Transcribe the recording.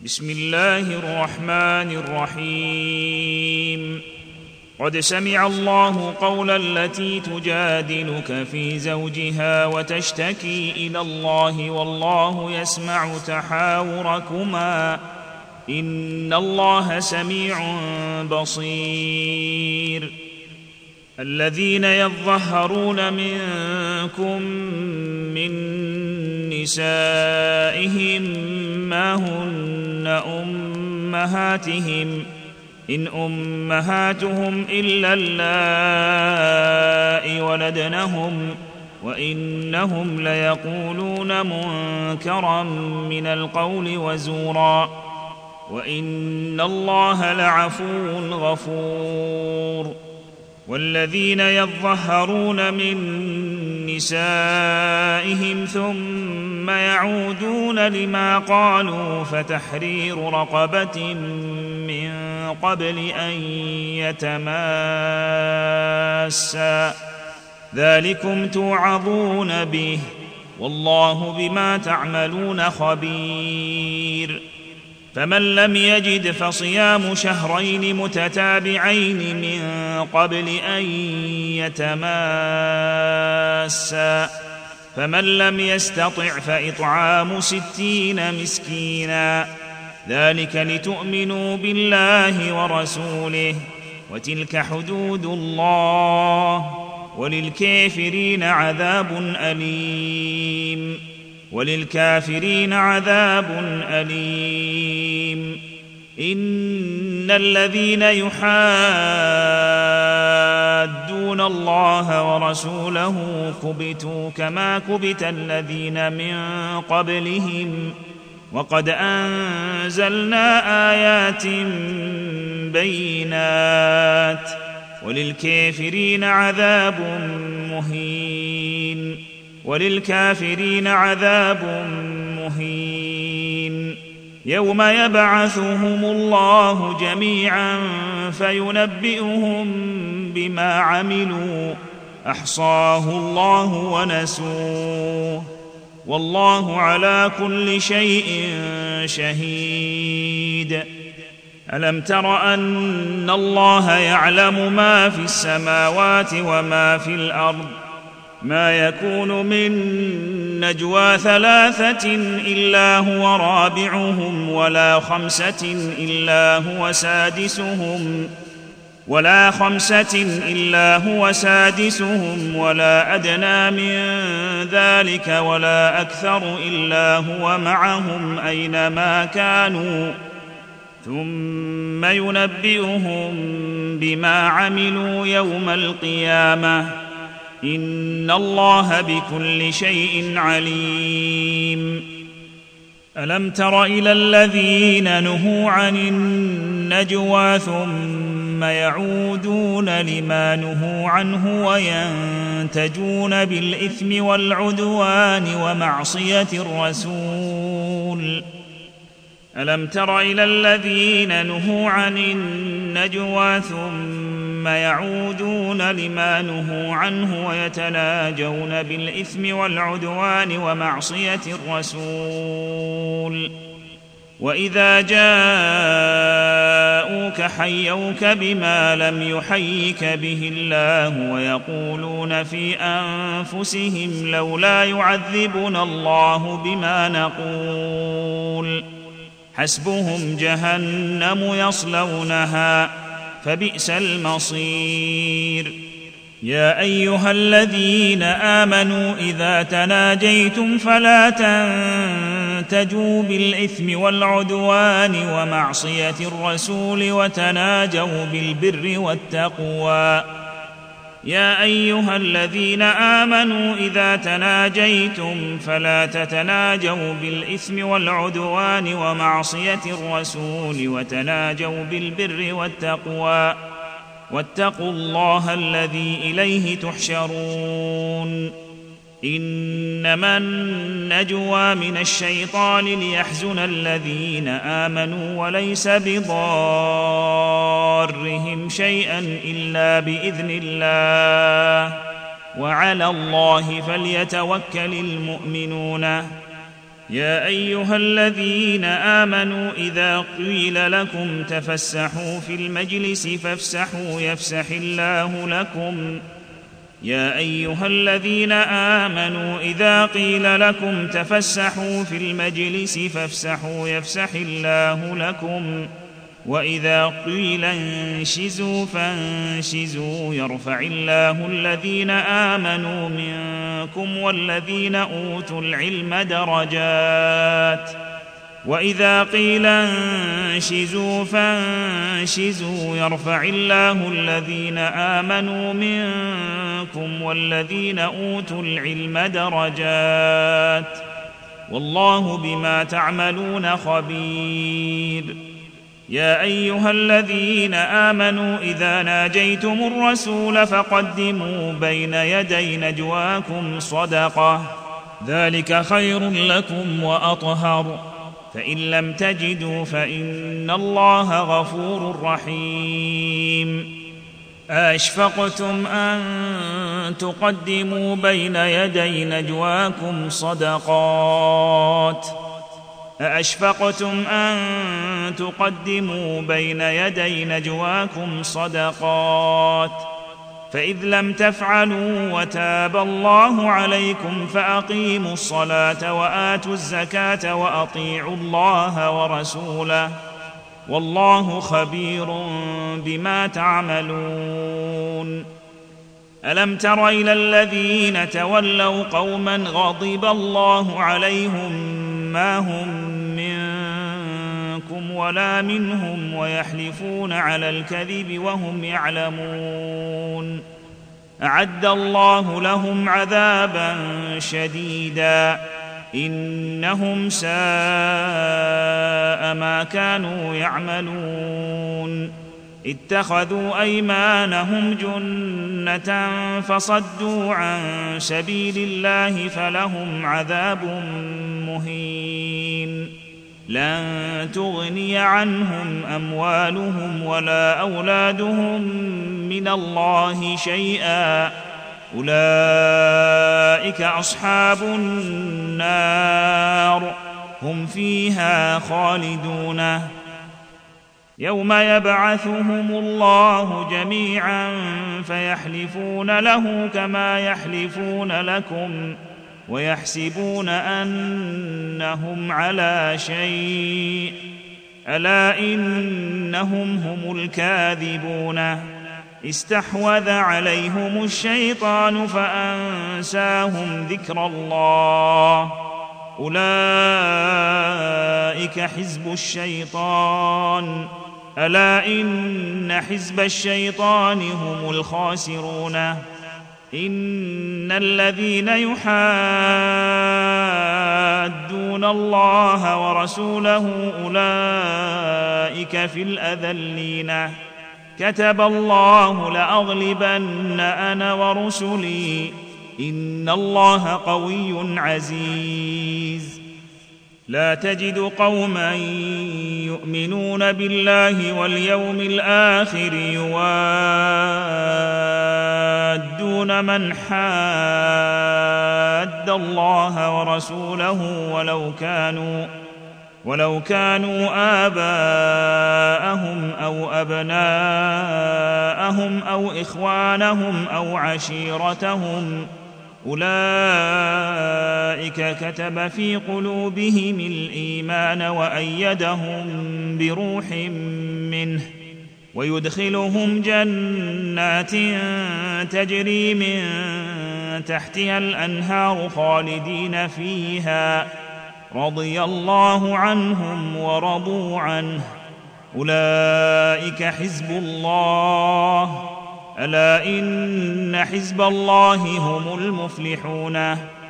بسم الله الرحمن الرحيم. قد سمع الله قول التي تجادلك في زوجها وتشتكي إلى الله والله يسمع تحاوركما إن الله سميع بصير. الذين يظهرون منكم من نسائهم ما هن أمهاتهم إن أمهاتهم إلا اللائي ولدنهم وإنهم ليقولون منكرا من القول وزورا وإن الله لعفو غفور. والذين يظهرون من نسائهم ثم يعودون لما قالوا فتحرير رقبة من قبل أن يتماسا ذلكم توعظون به والله بما تعملون خبير. فمن لم يجد فصيام شهرين متتابعين من قبل أن يتماسا فمن لم يستطع فإطعام 60 مسكينا ذلك لتؤمنوا بالله ورسوله وتلك حدود الله وللكافرين عذاب أليم. إن الذين يحادون الله ورسوله كبتوا كما كبت الذين من قبلهم وقد أنزلنا آيات بينات وللكافرين عذاب مهين. يوم يبعثهم الله جميعا فينبئهم بما عملوا أحصاه الله ونسوه والله على كل شيء شهيد. ألم تر أن الله يعلم ما في السماوات وما في الأرض ما يكون من نجوى 3 إلا هو رابعهم ولا 5 إلا هو سادسهم ولا أدنى من ذلك ولا أكثر إلا هو معهم أينما كانوا ثم ينبئهم بما عملوا يوم القيامة إن الله بكل شيء عليم. ألم تر إلى الذين نهوا عن النجوى ثم يعودون لما نهوا عنه وينتجون بالإثم والعدوان ومعصية الرسول. ألم تر إلى الذين نهوا عن النجوى ثم يعودون لما نهوا عنه ويتناجون بالإثم والعدوان ومعصية الرسول وإذا جاءوك حيوك بما لم يحيك به الله ويقولون في أنفسهم لولا يعذبنا الله بما نقول حسبهم جهنم يصلونها فبئس المصير. يا أيها الذين آمنوا إذا تناجيتم فلا تنتجوا بالإثم والعدوان ومعصية الرسول وتناجوا بالبر والتقوى. يا أيها الذين آمنوا إذا تناجيتم فلا تتناجوا بالإثم والعدوان ومعصية الرسول وتناجوا بالبر والتقوى واتقوا الله الذي إليه تحشرون. إنما النجوى من الشيطان ليحزن الذين آمنوا وليس بضارهم شيئا إلا بإذن الله وعلى الله فليتوكل المؤمنون. يا أيها الذين آمنوا إذا قيل لكم تفسحوا في المجلس فافسحوا يفسح الله لكم يا أيها الذين آمنوا إذا قيل لكم تفسحوا في المجلس فافسحوا يفسح الله لكم وإذا قيل انشزوا فانشزوا يرفع الله الذين آمنوا منكم والذين أوتوا العلم درجات وإذا قيل انشزوا فانشزوا يرفع الله الذين آمنوا منكم والذين أوتوا العلم درجات والله بما تعملون خبير يا أيها الذين آمنوا إذا ناجيتم الرسول فقدموا بين يدي نجواكم صدقة ذلك خير لكم وأطهر فإن لم تجدوا فإن الله غفور رحيم أأشفقتم أن تقدموا بين يدي نجواكم صدقات أأشفقتم أن تقدموا بين يدي نجواكم صدقات فإذ لم تفعلوا وتاب الله عليكم فأقيموا الصلاة وآتوا الزكاة وأطيعوا الله ورسوله والله خبير بما تعملون ألم تر إلى الذين تولوا قوما غضب الله عليهم ما هم منكم ولا منهم ويحلفون على الكذب وهم يعلمون أعد الله لهم عذابا شديدا إنهم ساء ما كانوا يعملون اتخذوا أيمانهم جنة فصدوا عن سبيل الله فلهم عذاب مهين لن تغني عنهم أموالهم ولا أولادهم من الله شيئا أولئك أصحاب النار هم فيها خالدون يوم يبعثهم الله جميعا فيحلفون له كما يحلفون لكم ويحسبون أنهم على شيء ألا إنهم هم الكاذبون استحوذ عليهم الشيطان فأنساهم ذكر الله أولئك حزب الشيطان ألا إن حزب الشيطان هم الخاسرون إن الذين يحادون الله ورسوله أولئك في الأذلين كتب الله لأغلبن أنا ورسلي إن الله قوي عزيز لا تجد قوما يؤمنون بالله واليوم الآخر يوادون من حاد الله ورسوله ولو كانوا آباءهم أو أبناءهم أو إخوانهم أو عشيرتهم أولئك كتب في قلوبهم الإيمان وأيدهم بروح منه ويدخلهم جنات تجري من تحتها الأنهار خالدين فيها رضي الله عنهم ورضوا عنه أولئك حزب الله ألا إن حزب الله هم المفلحون